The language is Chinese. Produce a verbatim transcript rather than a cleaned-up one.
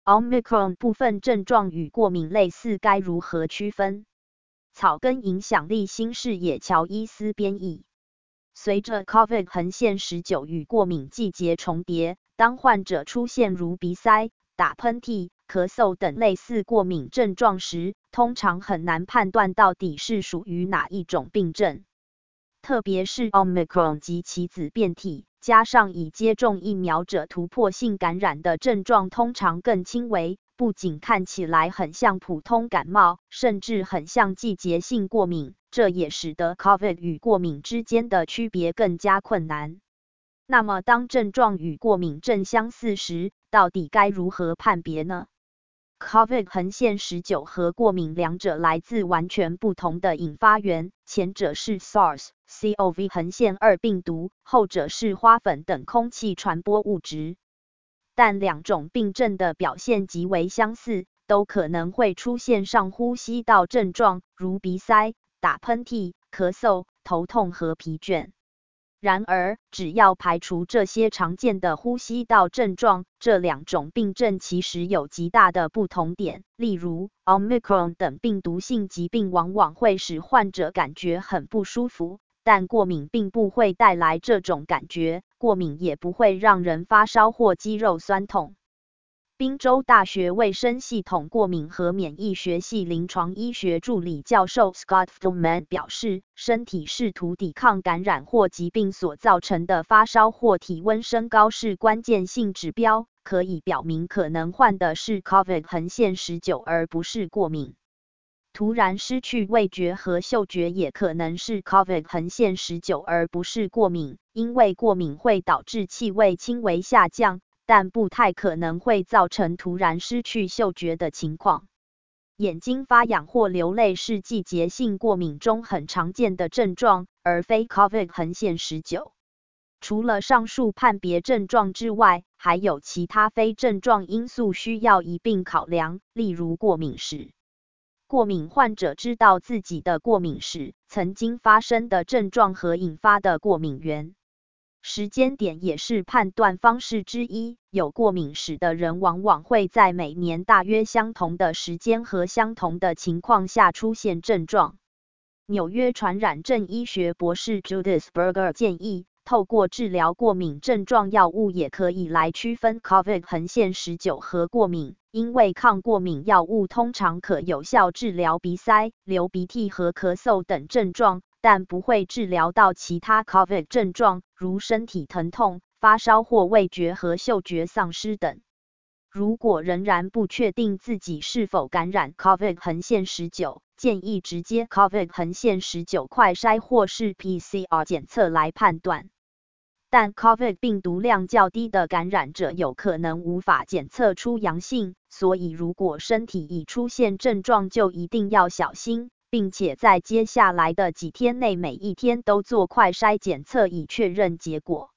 Omicron 部分症状与过敏类似，该如何区分？草根影响力新视野乔伊斯编译。随着 COVID 横线十九与过敏季节重叠，当患者出现如鼻塞、打喷嚏、咳嗽等类似过敏症状时，通常很难判断到底是属于哪一种病症。特别是 Omicron 及其子变体，加上已接种疫苗者突破性感染的症状通常更轻微，不仅看起来很像普通感冒，甚至很像季节性过敏，这也使得 COVID 与过敏之间的区别更加困难。那么当症状与过敏症相似时，到底该如何判别呢？ COVID 横线十九和过敏两者来自完全不同的引发源，前者是 SARS-C o V 横线二病毒，后者是花粉等空气传播物质。但两种病症的表现极为相似，都可能会出现上呼吸道症状，如鼻塞、打喷嚏、咳嗽、头痛和疲倦。然而，只要排除这些常见的呼吸道症状，这两种病症其实有极大的不同点。例如 ，Omicron 等病毒性疾病往往会使患者感觉很不舒服，但过敏并不会带来这种感觉，过敏也不会让人发烧或肌肉酸痛。宾州大学卫生系统过敏和免疫学系临床医学助理教授 Scott Fellman 表示，身体试图抵抗感染或疾病所造成的发烧或体温升高是关键性指标，可以表明可能患的是 COVID 横线十九而不是过敏。突然失去味觉和嗅觉也可能是 COVID 横线十九而不是过敏，因为过敏会导致气味轻微下降，但不太可能会造成突然失去嗅觉的情况。眼睛发痒或流泪是季节性过敏中很常见的症状，而非 COVID 横线十九。除了上述判别症状之外，还有其他非症状因素需要一并考量，例如过敏史。过敏患者知道自己的过敏史、曾经发生的症状和引发的过敏源。时间点也是判断方式之一，有过敏史的人往往会在每年大约相同的时间和相同的情况下出现症状。纽约传染症医学博士 Judith Berger 建议，透过治疗过敏症状药物也可以来区分 COVID 横线十九和过敏，因为抗过敏药物通常可有效治疗鼻塞、流鼻涕和咳嗽等症状，但不会治疗到其他 COVID 症状，如身体疼痛、发烧或味觉和嗅觉丧失等。如果仍然不确定自己是否感染 COVID 横线十九，建议直接 COVID 横线十九快筛或是 P C R 检测来判断。但 COVID 病毒量较低的感染者有可能无法检测出阳性，所以如果身体已出现症状就一定要小心，并且在接下来的几天内每一天都做快筛检测以确认结果。